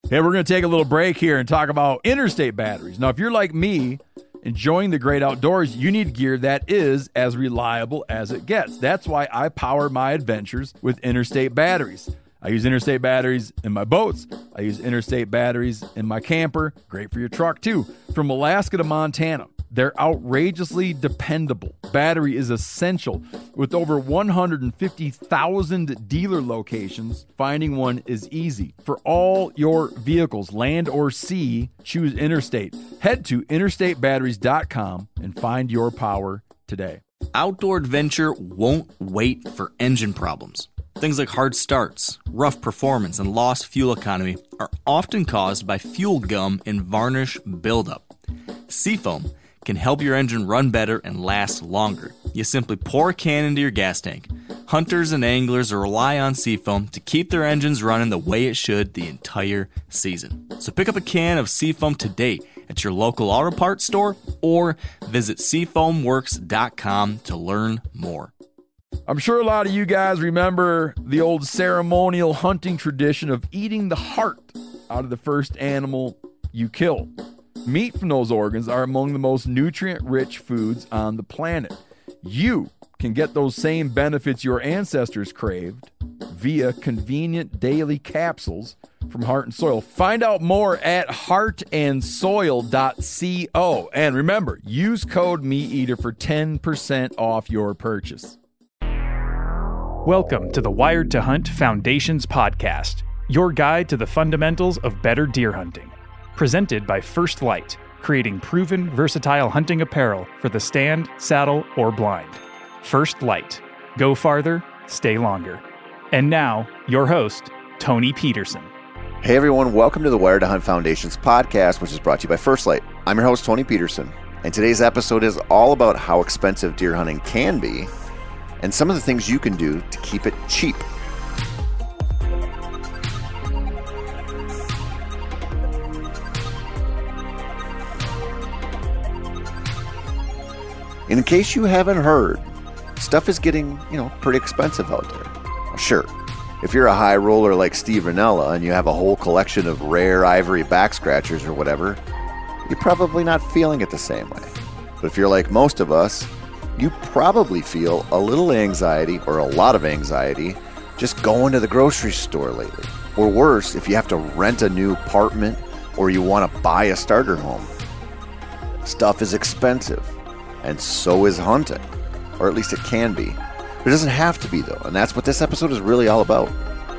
Hey, we're going to take a little break here and talk about Interstate batteries. Now, if you're like me, enjoying the great outdoors, you need gear that is as reliable as it gets. That's why I power my adventures with Interstate batteries. I use Interstate batteries in my boats. I use Interstate batteries in my camper. Great for your truck, too. From Alaska to Montana, they're outrageously dependable. Battery is essential. With over 150,000 dealer locations, finding one is easy. For all your vehicles, land or sea, choose Interstate. Head to interstatebatteries.com and find your power today. Outdoor adventure won't wait for engine problems. Things like hard starts, rough performance, and lost fuel economy are often caused by fuel gum and varnish buildup. Seafoam can help your engine run better and last longer. You simply pour a can into your gas tank. Hunters and anglers rely on Seafoam to keep their engines running the way it should the entire season. So pick up a can of Seafoam today at your local auto parts store or visit seafoamworks.com to learn more. I'm sure a lot of you guys remember the old ceremonial hunting tradition of eating the heart out of the first animal you kill. Meat from those organs are among the most nutrient-rich foods on the planet. You can get those same benefits your ancestors craved via convenient daily capsules from Heart and Soil. Find out more at heartandsoil.co. And remember, use code MeatEater for 10% off your purchase. Welcome to the Wired to Hunt Foundations podcast, your guide to the fundamentals of better deer hunting. Presented by First Light, creating proven, versatile hunting apparel for the stand, saddle, or blind. First Light. Go farther, stay longer. And now, your host, Tony Peterson. Hey everyone, welcome to the Wired to Hunt Foundations podcast, which is brought to you by First Light. I'm your host, Tony Peterson, and today's episode is all about how expensive deer hunting can be and some of the things you can do to keep it cheap. In case you haven't heard, stuff is getting, pretty expensive out there. Sure, if you're a high roller like Steve Rinella and you have a whole collection of rare ivory back scratchers or whatever, you're probably not feeling it the same way. But if you're like most of us, you probably feel a little anxiety or a lot of anxiety just going to the grocery store lately. Or worse, if you have to rent a new apartment or you want to buy a starter home. Stuff is expensive, and so is hunting, or at least it can be. But it doesn't have to be, though, and that's what this episode is really all about.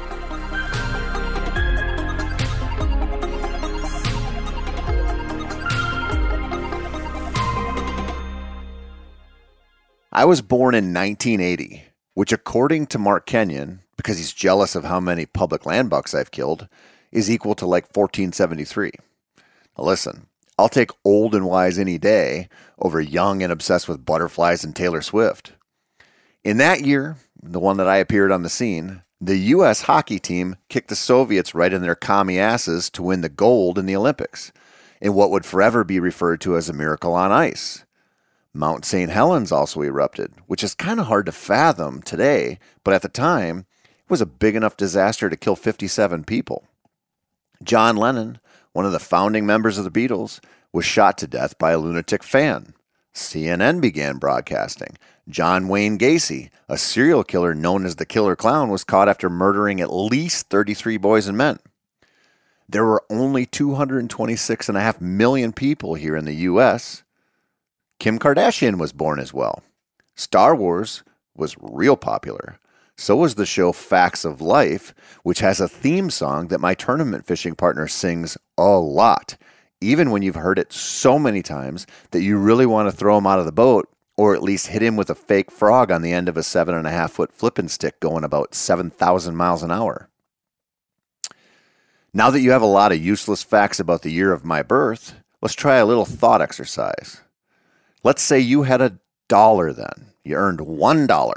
I was born in 1980, which according to Mark Kenyon, because he's jealous of how many public land bucks I've killed, is equal to like 1473. Now listen, I'll take old and wise any day over young and obsessed with butterflies and Taylor Swift. In that year, the one that I appeared on the scene, the U.S. hockey team kicked the Soviets right in their commie asses to win the gold in the Olympics, in what would forever be referred to as a miracle on ice. Mount St. Helens also erupted, which is kind of hard to fathom today, but at the time, it was a big enough disaster to kill 57 people. John Lennon, one of the founding members of the Beatles, was shot to death by a lunatic fan. CNN began broadcasting. John Wayne Gacy, a serial killer known as the Killer Clown, was caught after murdering at least 33 boys and men. There were only 226.5 million people here in the U.S., Kim Kardashian was born as well. Star Wars was real popular. So was the show Facts of Life, which has a theme song that my tournament fishing partner sings a lot, even when you've heard it so many times that you really want to throw him out of the boat or at least hit him with a fake frog on the end of a 7.5-foot flipping stick going about 7,000 miles an hour. Now that you have a lot of useless facts about the year of my birth, let's try a little thought exercise. Let's say you had $1 then. You earned $1.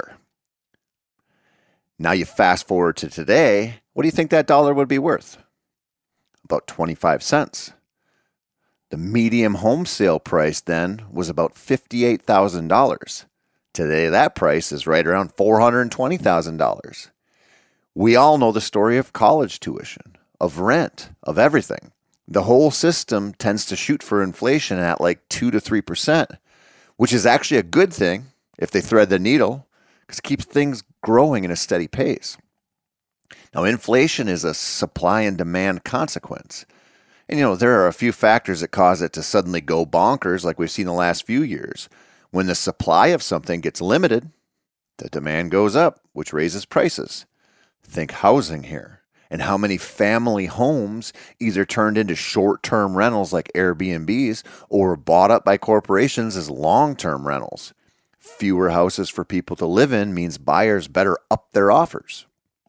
Now you fast forward to today, what do you think that dollar would be worth? About 25 cents. The medium home sale price then was about $58,000. Today that price is right around $420,000. We all know the story of college tuition, of rent, of everything. The whole system tends to shoot for inflation at like 2 to 3%, which is actually a good thing if they thread the needle, because it keeps things growing in a steady pace. Now, inflation is a supply and demand consequence. And, there are a few factors that cause it to suddenly go bonkers like we've seen the last few years. When the supply of something gets limited, the demand goes up, which raises prices. Think housing here, and how many family homes either turned into short-term rentals like Airbnbs or bought up by corporations as long-term rentals. Fewer houses for people to live in means buyers better up their offers.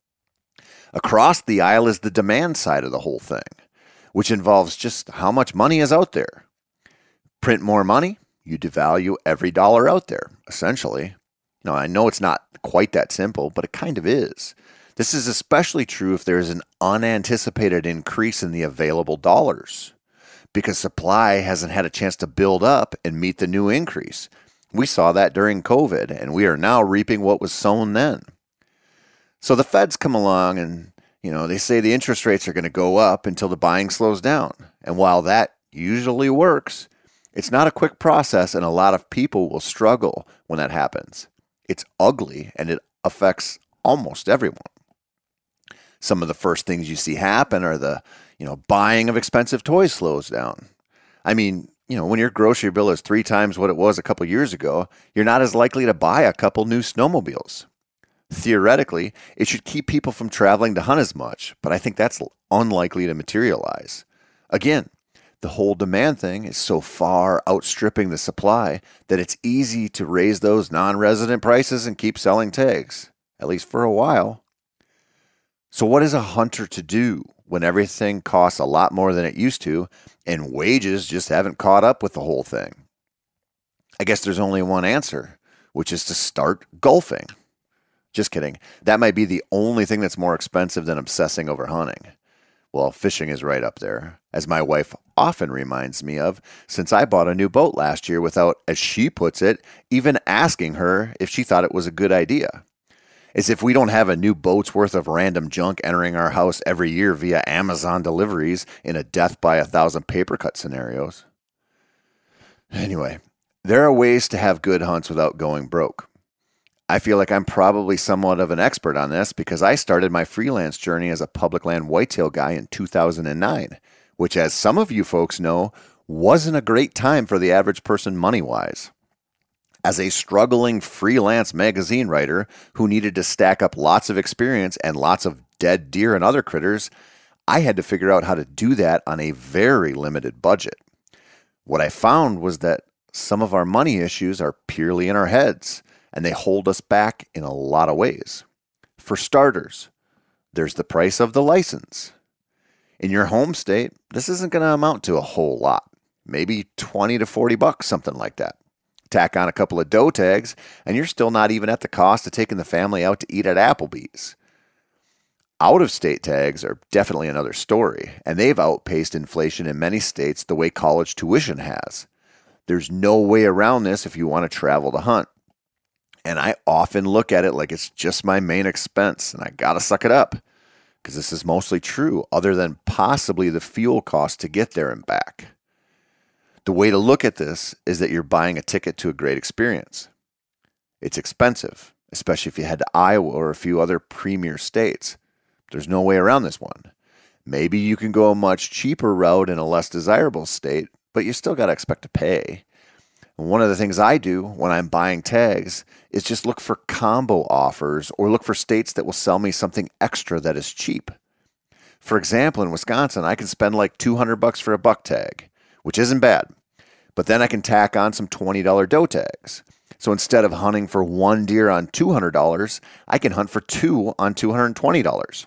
Across the aisle is the demand side of the whole thing, which involves just how much money is out there. Print more money, you devalue every dollar out there, essentially. Now, I know it's not quite that simple, but it kind of is. This is especially true if there is an unanticipated increase in the available dollars, because supply hasn't had a chance to build up and meet the new increase. We saw that during COVID, and we are now reaping what was sown then. So the feds come along and, they say the interest rates are going to go up until the buying slows down. And while that usually works, it's not a quick process, and a lot of people will struggle when that happens. It's ugly, and it affects almost everyone. Some of the first things you see happen are the, buying of expensive toys slows down. I mean, when your grocery bill is 3 times what it was a couple years ago, you're not as likely to buy a couple new snowmobiles. Theoretically, it should keep people from traveling to hunt as much, but I think that's unlikely to materialize. Again, the whole demand thing is so far outstripping the supply that it's easy to raise those non-resident prices and keep selling tags, at least for a while. So what is a hunter to do when everything costs a lot more than it used to and wages just haven't caught up with the whole thing? I guess there's only one answer, which is to start golfing. Just kidding. That might be the only thing that's more expensive than obsessing over hunting. Well, fishing is right up there, as my wife often reminds me of, since I bought a new boat last year without, as she puts it, even asking her if she thought it was a good idea. As if we don't have a new boat's worth of random junk entering our house every year via Amazon deliveries in a death by 1,000 paper cut scenarios. Anyway, there are ways to have good hunts without going broke. I feel like I'm probably somewhat of an expert on this because I started my freelance journey as a public land whitetail guy in 2009, which, as some of you folks know, wasn't a great time for the average person money-wise. As a struggling freelance magazine writer who needed to stack up lots of experience and lots of dead deer and other critters, I had to figure out how to do that on a very limited budget. What I found was that some of our money issues are purely in our heads, and they hold us back in a lot of ways. For starters, there's the price of the license. In your home state, this isn't going to amount to a whole lot. Maybe $20 to $40, something like that. Tack on a couple of doe tags, and you're still not even at the cost of taking the family out to eat at Applebee's. Out-of-state tags are definitely another story, and they've outpaced inflation in many states the way college tuition has. There's no way around this if you want to travel to hunt. And I often look at it like it's just my main expense, and I gotta suck it up, because this is mostly true, other than possibly the fuel cost to get there and back. The way to look at this is that you're buying a ticket to a great experience. It's expensive, especially if you head to Iowa or a few other premier states. There's no way around this one. Maybe you can go a much cheaper route in a less desirable state, but you still gotta expect to pay. One of the things I do when I'm buying tags is just look for combo offers or look for states that will sell me something extra that is cheap. For example, in Wisconsin, I can spend like $200 for a buck tag, which isn't bad. But then I can tack on some $20 doe tags. So instead of hunting for one deer on $200, I can hunt for 2 on $220.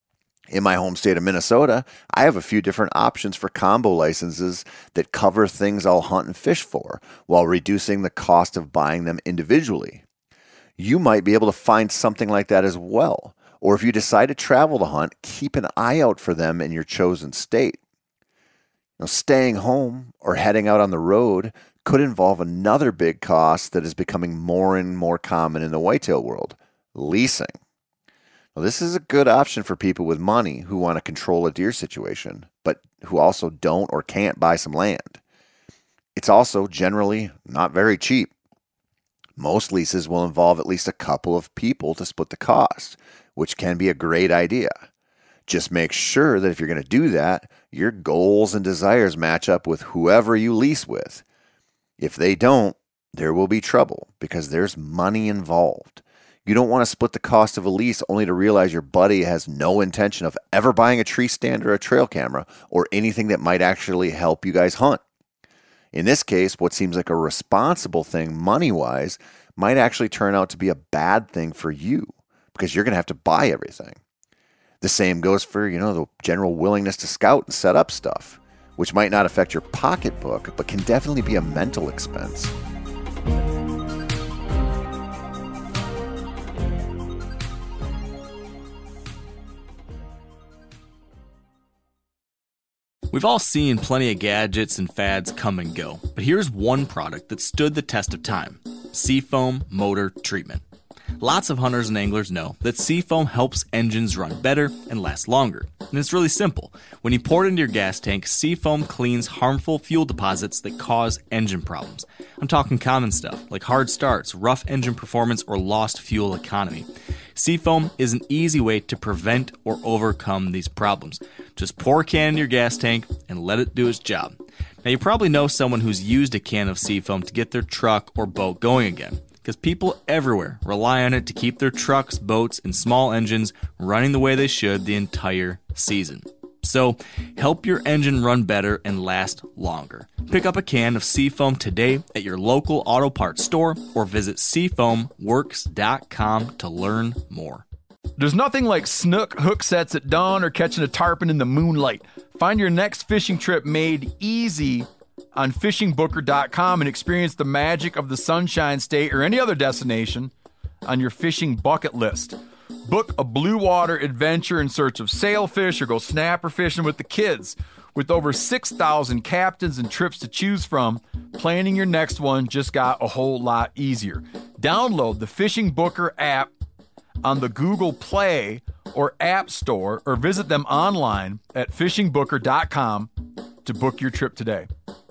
In my home state of Minnesota, I have a few different options for combo licenses that cover things I'll hunt and fish for, while reducing the cost of buying them individually. You might be able to find something like that as well, or if you decide to travel to hunt, keep an eye out for them in your chosen state. Staying home or heading out on the road could involve another big cost that is becoming more and more common in the whitetail world: leasing. Well, this is a good option for people with money who want to control a deer situation, but who also don't or can't buy some land. It's also generally not very cheap. Most leases will involve at least a couple of people to split the cost, which can be a great idea. Just make sure that if you're going to do that, your goals and desires match up with whoever you lease with. If they don't, there will be trouble because there's money involved. You don't want to split the cost of a lease only to realize your buddy has no intention of ever buying a tree stand or a trail camera or anything that might actually help you guys hunt. In this case, what seems like a responsible thing money-wise might actually turn out to be a bad thing for you because you're going to have to buy everything. The same goes for, the general willingness to scout and set up stuff, which might not affect your pocketbook, but can definitely be a mental expense. We've all seen plenty of gadgets and fads come and go, but here's one product that stood the test of time: Seafoam Motor Treatment. Lots of hunters and anglers know that Seafoam helps engines run better and last longer. And it's really simple. When you pour it into your gas tank, Seafoam cleans harmful fuel deposits that cause engine problems. I'm talking common stuff like hard starts, rough engine performance, or lost fuel economy. Seafoam is an easy way to prevent or overcome these problems. Just pour a can in your gas tank and let it do its job. Now, you probably know someone who's used a can of Seafoam to get their truck or boat going again, because people everywhere rely on it to keep their trucks, boats, and small engines running the way they should the entire season. So, help your engine run better and last longer. Pick up a can of Seafoam today at your local auto parts store or visit SeafoamWorks.com to learn more. There's nothing like snook hook sets at dawn or catching a tarpon in the moonlight. Find your next fishing trip made easy on fishingbooker.com and experience the magic of the Sunshine State or any other destination on your fishing bucket list. Book a blue water adventure in search of sailfish or go snapper fishing with the kids. With over 6,000 captains and trips to choose from, planning your next one just got a whole lot easier. Download the Fishing Booker app on the Google Play or App Store or visit them online at fishingbooker.com to book your trip today.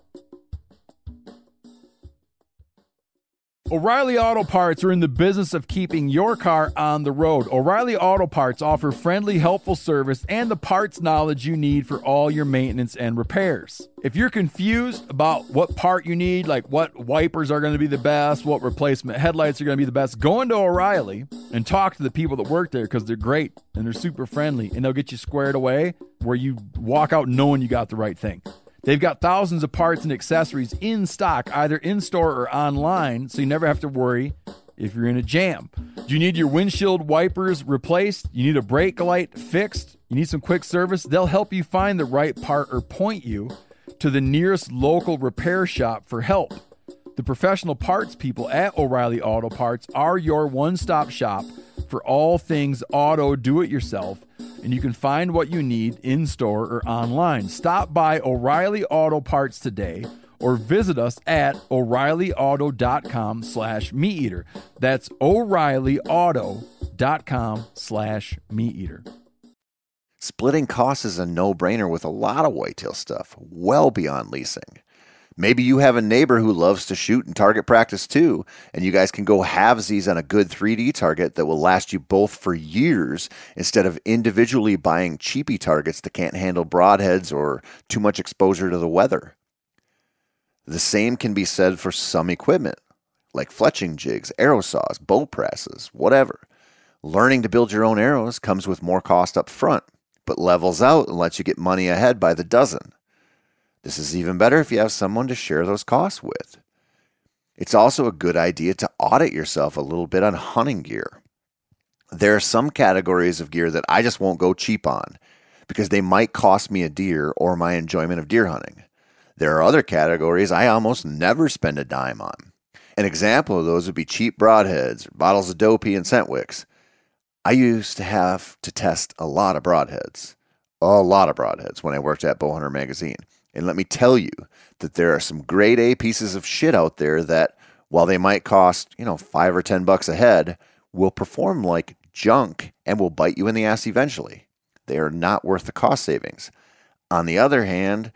O'Reilly Auto Parts are in the business of keeping your car on the road. O'Reilly Auto Parts offer friendly, helpful service and the parts knowledge you need for all your maintenance and repairs. If you're confused about what part you need, like what wipers are going to be the best, what replacement headlights are going to be the best, go into O'Reilly and talk to the people that work there because they're great and they're super friendly and they'll get you squared away where you walk out knowing you got the right thing. They've got thousands of parts and accessories in stock, either in-store or online, so you never have to worry if you're in a jam. Do you need your windshield wipers replaced? You need a brake light fixed? You need some quick service? They'll help you find the right part or point you to the nearest local repair shop for help. The professional parts people at O'Reilly Auto Parts are your one-stop shop for all things auto do-it-yourself, and you can find what you need in-store or online. Stop by O'Reilly Auto Parts today or visit us at O'ReillyAuto.com/MeatEater. That's O'ReillyAuto.com/MeatEater. Splitting costs is a no-brainer with a lot of whitetail stuff, well beyond leasing. Maybe you have a neighbor who loves to shoot and target practice too, and you guys can go halvesies on a good 3D target that will last you both for years instead of individually buying cheapy targets that can't handle broadheads or too much exposure to the weather. The same can be said for some equipment, like fletching jigs, arrow saws, bow presses, whatever. Learning to build your own arrows comes with more cost up front, but levels out and lets you get money ahead by the dozen. This is even better if you have someone to share those costs with. It's also a good idea to audit yourself a little bit on hunting gear. There are some categories of gear that I just won't go cheap on because they might cost me a deer or my enjoyment of deer hunting. There are other categories I almost never spend a dime on. An example of those would be cheap broadheads, or bottles of Dopey and scent wicks. I used to have to test a lot of broadheads when I worked at Bowhunter Magazine. And let me tell you that there are some grade A pieces of shit out there that, while they might cost, $5 or $10 a head, will perform like junk and will bite you in the ass eventually. They are not worth the cost savings. On the other hand,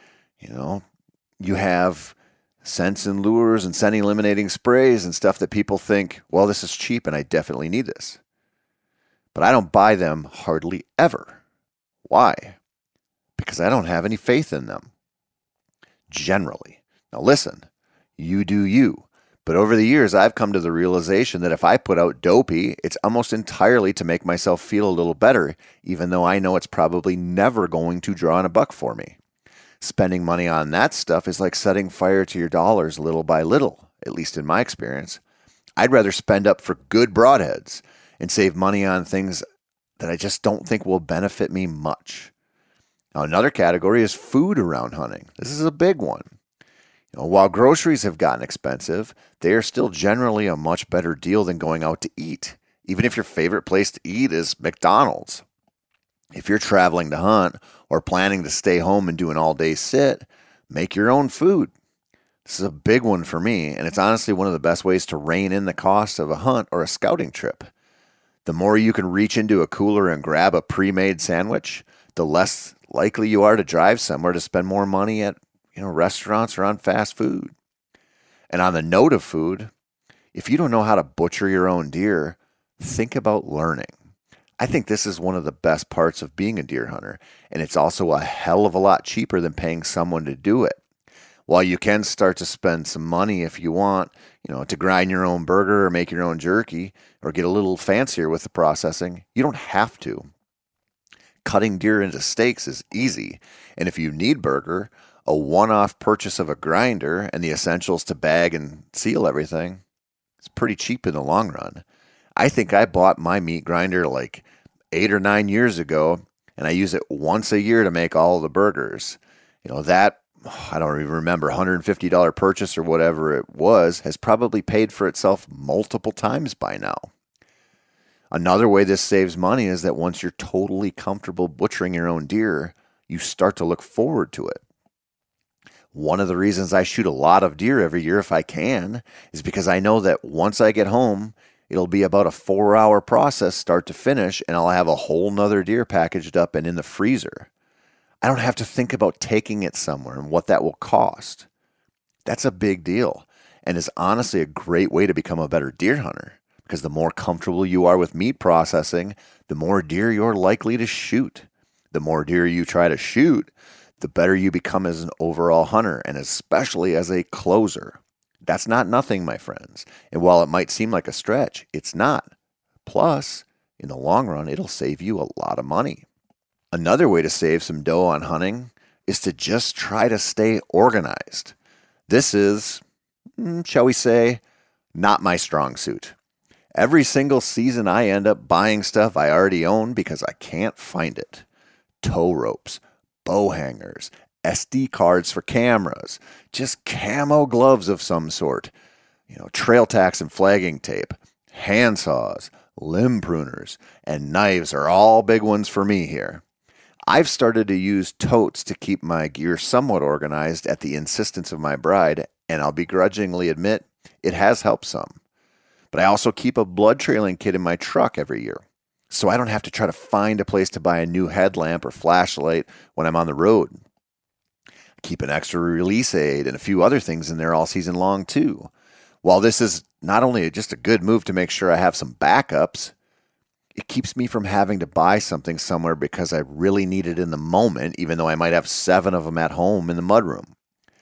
you have scents and lures and scent eliminating sprays and stuff that people think, well, this is cheap and I definitely need this. But I don't buy them hardly ever. Why? Because I don't have any faith in them. Generally. Now listen, you do you. But over the years, I've come to the realization that if I put out Dopey, it's almost entirely to make myself feel a little better, even though I know it's probably never going to draw in a buck for me. Spending money on that stuff is like setting fire to your dollars little by little, at least in my experience. I'd rather spend up for good broadheads and save money on things that I just don't think will benefit me much. Now, another category is food around hunting. This is a big one. While groceries have gotten expensive, they are still generally a much better deal than going out to eat, even if your favorite place to eat is McDonald's. If you're traveling to hunt or planning to stay home and do an all-day sit, make your own food. This is a big one for me, and it's honestly one of the best ways to rein in the cost of a hunt or a scouting trip. The more you can reach into a cooler and grab a pre-made sandwich, the less likely you are to drive somewhere to spend more money at restaurants or on fast food. And on the note of food, if you don't know how to butcher your own deer, think about learning. I think this is one of the best parts of being a deer hunter, and it's also a hell of a lot cheaper than paying someone to do it. While you can start to spend some money if you want, to grind your own burger or make your own jerky or get a little fancier with the processing, you don't have to. Cutting deer into steaks is easy, and if you need burger, a one-off purchase of a grinder and the essentials to bag and seal everything, it's pretty cheap in the long run. I think I bought my meat grinder like 8 or 9 years ago, and I use it once a year to make all of the burgers. That, I don't even remember, $150 purchase or whatever it was, has probably paid for itself multiple times by now. Another way this saves money is that once you're totally comfortable butchering your own deer, you start to look forward to it. One of the reasons I shoot a lot of deer every year if I can is because I know that once I get home, it'll be about a 4-hour process start to finish, and I'll have a whole nother deer packaged up and in the freezer. I don't have to think about taking it somewhere and what that will cost. That's a big deal, and is honestly a great way to become a better deer hunter, because the more comfortable you are with meat processing, the more deer you're likely to shoot. The more deer you try to shoot, the better you become as an overall hunter, and especially as a closer. That's not nothing, my friends. And while it might seem like a stretch, it's not. Plus, in the long run, it'll save you a lot of money. Another way to save some dough on hunting is to just try to stay organized. This is, shall we say, not my strong suit. Every single season I end up buying stuff I already own because I can't find it. Tow ropes, bow hangers, SD cards for cameras, just camo gloves of some sort, trail tacks and flagging tape, hand saws, limb pruners, and knives are all big ones for me here. I've started to use totes to keep my gear somewhat organized at the insistence of my bride, and I'll begrudgingly admit it has helped some. But I also keep a blood trailing kit in my truck every year, so I don't have to try to find a place to buy a new headlamp or flashlight when I'm on the road. Keep an extra release aid and a few other things in there all season long too. While this is not only just a good move to make sure I have some backups, it keeps me from having to buy something somewhere because I really need it in the moment, even though I might have 7 of them at home in the mudroom.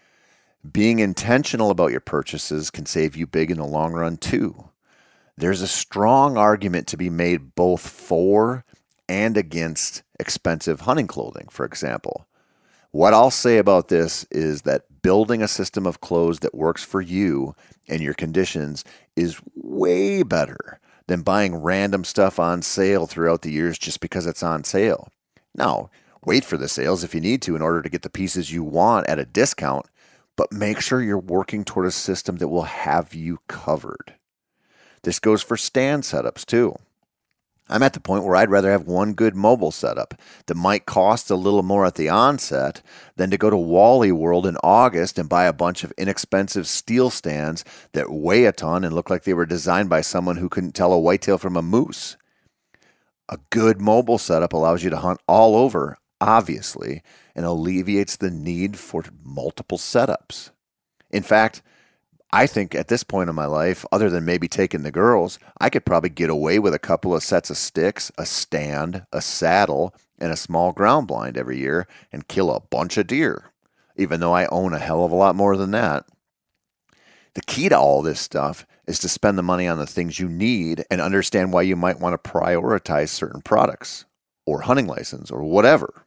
Being intentional about your purchases can save you big in the long run too. There's a strong argument to be made both for and against expensive hunting clothing, for example. What I'll say about this is that building a system of clothes that works for you and your conditions is way better than buying random stuff on sale throughout the years just because it's on sale. Now, wait for the sales if you need to in order to get the pieces you want at a discount, but make sure you're working toward a system that will have you covered. This goes for stand setups too. I'm at the point where I'd rather have one good mobile setup that might cost a little more at the onset than to go to Wally World in August and buy a bunch of inexpensive steel stands that weigh a ton and look like they were designed by someone who couldn't tell a whitetail from a moose. A good mobile setup allows you to hunt all over, obviously, and alleviates the need for multiple setups. In fact, I think at this point in my life, other than maybe taking the girls, I could probably get away with a couple of sets of sticks, a stand, a saddle, and a small ground blind every year and kill a bunch of deer, even though I own a hell of a lot more than that. The key to all this stuff is to spend the money on the things you need and understand why you might want to prioritize certain products or hunting license or whatever.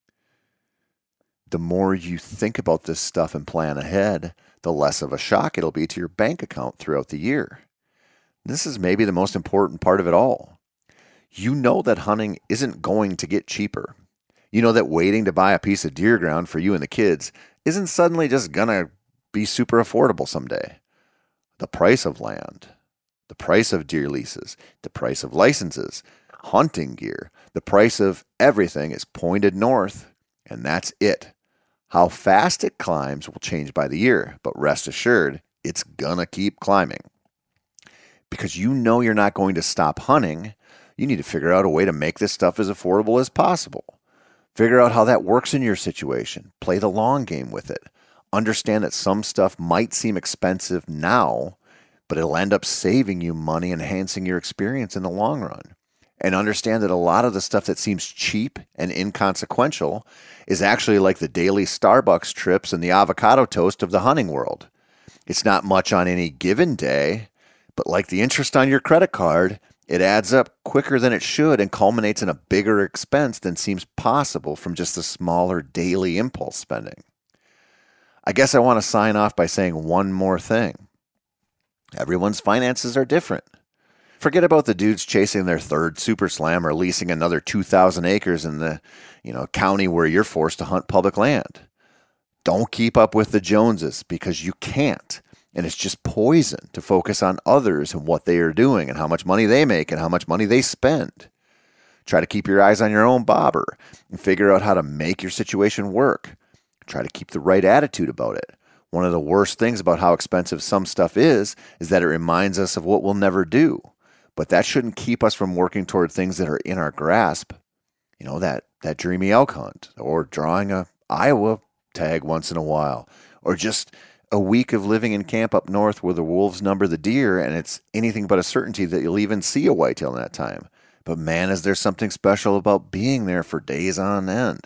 The more you think about this stuff and plan ahead, the less of a shock it'll be to your bank account throughout the year. This is maybe the most important part of it all. You know that hunting isn't going to get cheaper. You know that waiting to buy a piece of deer ground for you and the kids isn't suddenly just gonna be super affordable someday. The price of land, the price of deer leases, the price of licenses, hunting gear, the price of everything is pointed north, and that's it. How fast it climbs will change by the year, but rest assured, it's gonna keep climbing. Because you know you're not going to stop hunting, you need to figure out a way to make this stuff as affordable as possible. Figure out how that works in your situation. Play the long game with it. Understand that some stuff might seem expensive now, but it'll end up saving you money and enhancing your experience in the long run. And understand that a lot of the stuff that seems cheap and inconsequential is actually like the daily Starbucks trips and the avocado toast of the hunting world. It's not much on any given day, but like the interest on your credit card, it adds up quicker than it should and culminates in a bigger expense than seems possible from just the smaller daily impulse spending. I guess I want to sign off by saying one more thing. Everyone's finances are different. Forget about the dudes chasing their third Super Slam or leasing another 2,000 acres in the, county where you're forced to hunt public land. Don't keep up with the Joneses because you can't. And it's just poison to focus on others and what they are doing and how much money they make and how much money they spend. Try to keep your eyes on your own bobber and figure out how to make your situation work. Try to keep the right attitude about it. One of the worst things about how expensive some stuff is that it reminds us of what we'll never do. But that shouldn't keep us from working toward things that are in our grasp. That dreamy elk hunt, or drawing a Iowa tag once in a while, or just a week of living in camp up north where the wolves number the deer and it's anything but a certainty that you'll even see a whitetail in that time. But man, is there something special about being there for days on end.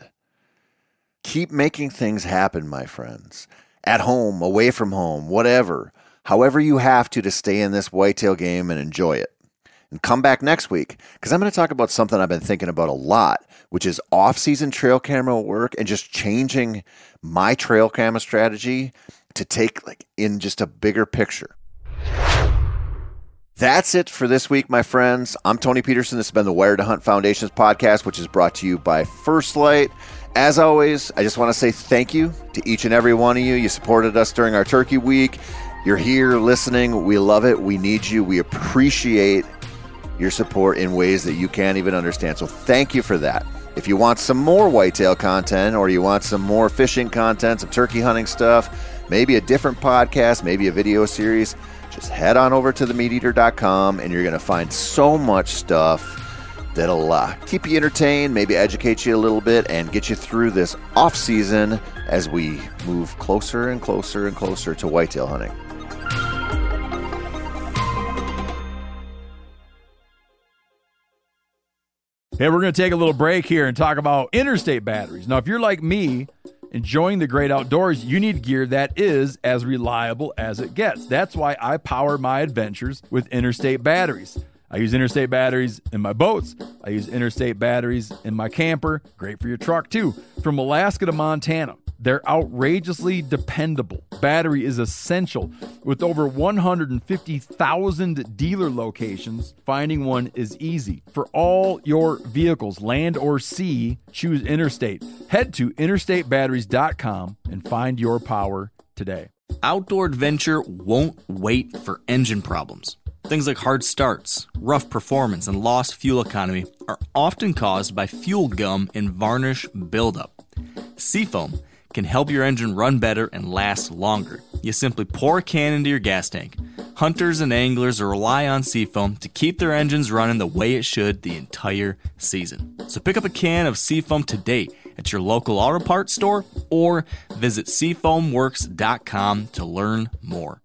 Keep making things happen, my friends. At home, away from home, whatever. However you have to stay in this whitetail game and enjoy it. And come back next week, because I'm going to talk about something I've been thinking about a lot, which is off-season trail camera work and just changing my trail camera strategy to take in just a bigger picture. That's it for this week, my friends. I'm Tony Peterson. This has been the Wired to Hunt Foundations podcast, which is brought to you by First Light. As always, I just want to say thank you to each and every one of you. You supported us during our Turkey Week. You're here listening. We love it. We need you. We appreciate your support in ways that you can't even understand. So thank you for that. If you want some more whitetail content, or you want some more fishing content, some turkey hunting stuff, maybe a different podcast, maybe a video series, just head on over to themeateater.com and you're going to find so much stuff that'll keep you entertained, maybe educate you a little bit, and get you through this off season as we move closer and closer and closer to whitetail hunting. Hey, we're going to take a little break here and talk about interstate batteries. Now, if you're like me, enjoying the great outdoors, you need gear that is as reliable as it gets. That's why I power my adventures with interstate batteries. I use interstate batteries in my boats. I use interstate batteries in my camper. Great for your truck, too. From Alaska to Montana, they're outrageously dependable. Battery is essential. With over 150,000 dealer locations, finding one is easy. For all your vehicles, land or sea, choose Interstate. Head to interstatebatteries.com and find your power today. Outdoor adventure won't wait for engine problems. Things like hard starts, rough performance, and lost fuel economy are often caused by fuel gum and varnish buildup. Seafoam can help your engine run better and last longer. You simply pour a can into your gas tank, hunters and anglers rely on Seafoam to keep their engines running the way it should the entire season. So pick up a can of Seafoam today at your local auto parts store or visit seafoamworks.com to learn more.